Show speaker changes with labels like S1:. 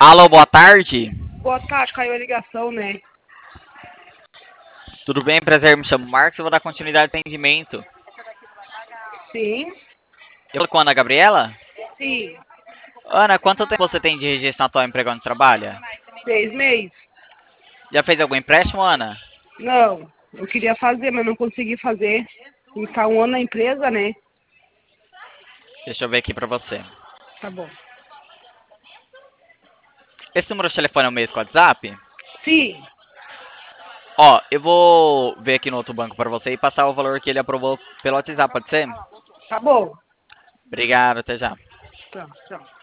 S1: Alô, boa tarde.
S2: Boa tarde, caiu a ligação, né?
S1: Tudo bem? Prazer, me chamo Marcos e vou dar continuidade ao atendimento.
S2: Sim,
S1: Eu falo com a Ana Gabriela?
S2: sim.
S1: Ana, quanto tempo você tem de registro na atual emprego onde trabalha?
S2: 6 meses?
S1: Já fez algum empréstimo, Ana?
S2: Não, eu queria fazer, mas não consegui fazer. E tá 1 ano na empresa, né?
S1: Deixa eu ver aqui pra você.
S2: Tá bom.
S1: Esse número de telefone é o mesmo com o WhatsApp?
S2: Sim,
S1: Ó, eu vou ver aqui no outro banco pra você e passar o valor que ele aprovou pelo WhatsApp, pode ser?
S2: tá bom.
S1: Obrigado, até já.
S2: Tá, tchau.